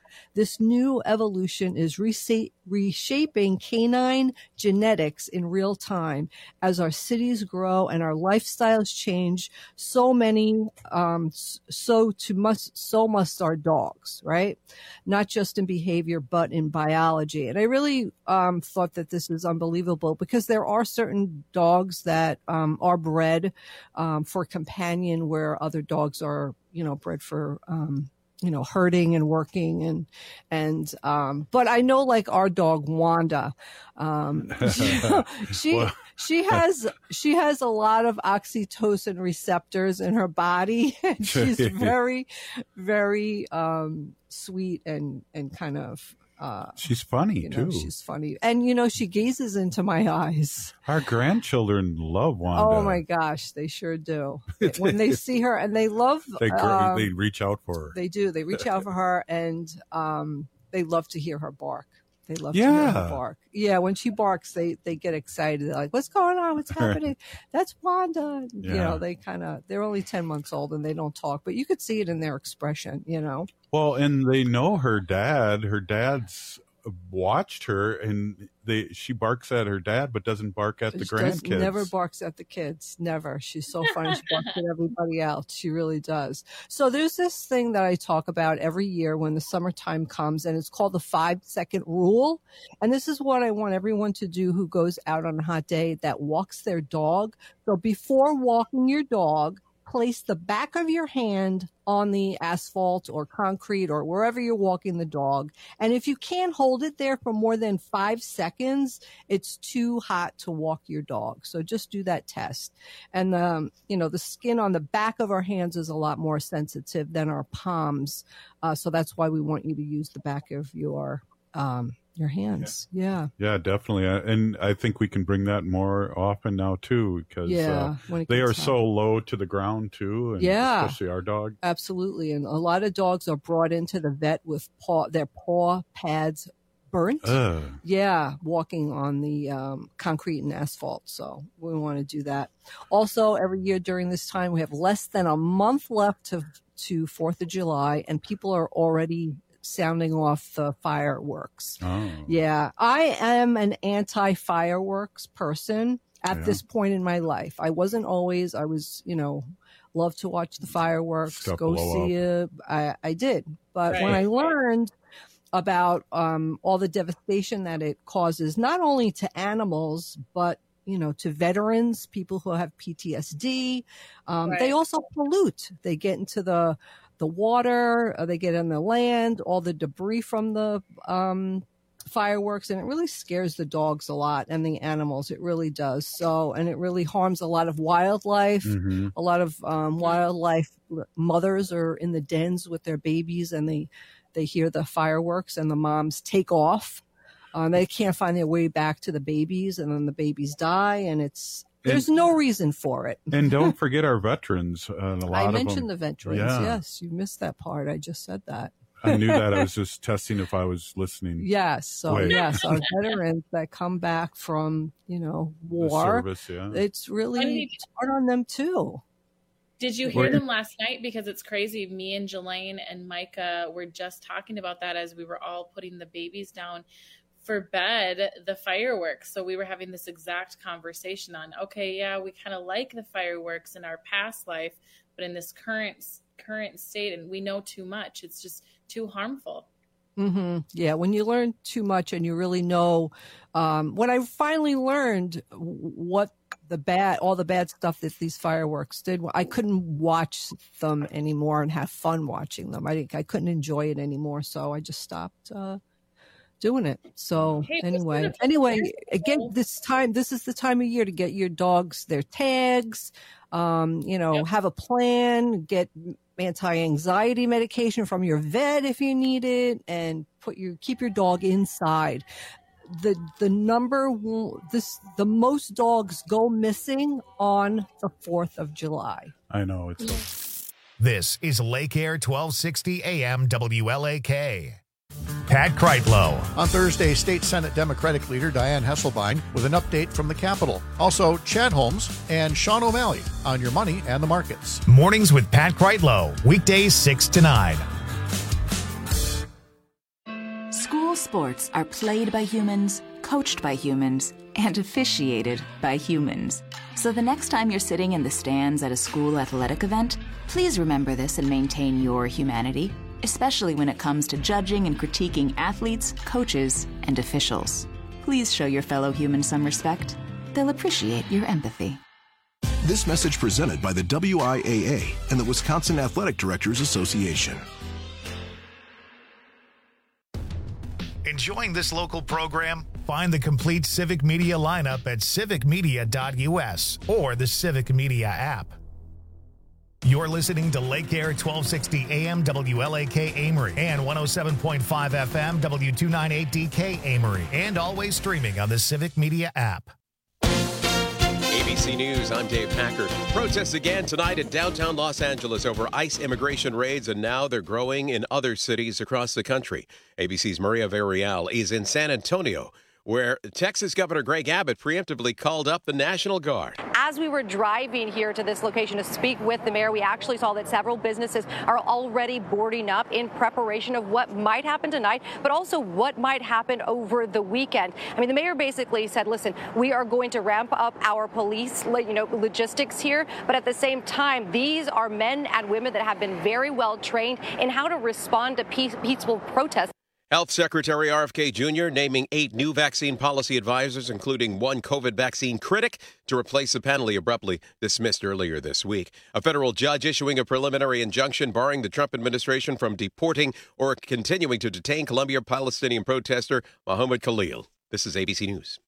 This new evolution is reshaping canine genetics in real time as our cities grow and our lifestyles change. So must our dogs, right? Not just in behavior, but in biology. And I really thought that this is unbelievable because there are certain dogs that are bred for companion, where other dogs are, bred for herding and working but I know, like, our dog Wanda, she has a lot of oxytocin receptors in her body, and she's very, very sweet and kind of she's funny too. She's funny, and she gazes into my eyes. Our grandchildren love Wanda. Oh my gosh, they sure do. When they see her, and they love, they reach out for her. They do. They reach out for her, and they love to hear her bark. They love to hear her bark. Yeah, when she barks, they get excited. They're like, "What's going on? What's happening?" That's Wanda. Yeah. They're only 10 months old and they don't talk, but you could see it in their expression. Well, and they know her dad. Her dad's watched her, and she barks at her dad, but doesn't bark at the grandkids. Never barks at the kids. Never. She's so funny. She barks at everybody else. She really does. So there's this thing that I talk about every year when the summertime comes, and it's called the 5-second rule. And this is what I want everyone to do who goes out on a hot day that walks their dog. So before walking your dog, place the back of your hand on the asphalt or concrete or wherever you're walking the dog. And if you can't hold it there for more than 5 seconds, it's too hot to walk your dog. So just do that test. And, the skin on the back of our hands is a lot more sensitive than our palms. So that's why we want you to use the back of your hands. Yeah, definitely. And I think we can bring that more often now too, because they are so low to the ground too, and especially our dog. Absolutely. And a lot of dogs are brought into the vet with their paw pads burnt. Walking on the concrete and asphalt. So we want to do that. Also, every year during this time, we have less than a month left to 4th of July, and people are already sounding off the fireworks. Yeah, I am an anti-fireworks person at this point in my life. I wasn't always. I was, love to watch the fireworks, go see it. I did. But when I learned about all the devastation that it causes, not only to animals, but to veterans, people who have PTSD, they also pollute. They get into the water, they get in the land, all the debris from the fireworks, and it really scares the dogs a lot and the animals. It really does. So, and it really harms a lot of wildlife. Mm-hmm. A lot of wildlife mothers are in the dens with their babies, and they hear the fireworks, and the moms take off. They can't find their way back to the babies, and then the babies die, and there's no reason for it. And don't forget our veterans. I mentioned the veterans. Yeah. Yes, you missed that part. I just said that. I knew that. I was just testing if I was listening. Yes. So yes, our veterans that come back from war. The service, it's really hard on them too. Did you hear them last night? Because it's crazy. Me and Jelaine and Micah were just talking about that as we were all putting the babies down for bed, the fireworks. So we were having this exact conversation on, we kind of like the fireworks in our past life, but in this current state, and we know too much, it's just too harmful. Mm-hmm. Yeah, when you learn too much and you really know, when I finally learned what all the bad stuff that these fireworks did, I couldn't watch them anymore and have fun watching them. I couldn't enjoy it anymore, so I just stopped doing it. So anyway, again, this is the time of year to get your dogs their tags, have a plan, get anti-anxiety medication from your vet if you need it, and keep your dog inside. The most dogs go missing on the 4th of July. I know it's. This is Lake Air 1260 AM WLAK. Pat Kreitlow. On Thursday, State Senate Democratic leader Dianne Hesselbein with an update from the Capitol. Also, Chad Holmes and Sean O'Malley on your money and the markets. Mornings with Pat Kreitlow. Weekdays 6 to 9. sports are played by humans, coached by humans, and officiated by humans. So the next time you're sitting in the stands at a school athletic event, please remember this and maintain your humanity, especially when it comes to judging and critiquing athletes, coaches, and officials. Please show your fellow humans some respect. They'll appreciate your empathy. This message presented by the WIAA and the Wisconsin Athletic Directors Association. Enjoying this local program? Find the complete Civic Media lineup at civicmedia.us or the Civic Media app. You're listening to Lake Air 1260 AM WLAK Amory and 107.5 FM W298DK Amory, and always streaming on the Civic Media app. ABC News, I'm Dave Packard. Protests again tonight in downtown Los Angeles over ICE immigration raids, and now they're growing in other cities across the country. ABC's Maria Villarreal is in San Antonio, where Texas Governor Greg Abbott preemptively called up the National Guard. As we were driving here to this location to speak with the mayor, we actually saw that several businesses are already boarding up in preparation of what might happen tonight, but also what might happen over the weekend. I mean, the mayor basically said, listen, we are going to ramp up our police, logistics here, but at the same time, these are men and women that have been very well trained in how to respond to peaceful protests. Health Secretary RFK Jr. naming 8 new vaccine policy advisors, including one COVID vaccine critic, to replace a panel he abruptly dismissed earlier this week. A federal judge issuing a preliminary injunction barring the Trump administration from deporting or continuing to detain Colombia Palestinian protester Mohammed Khalil. This is ABC News.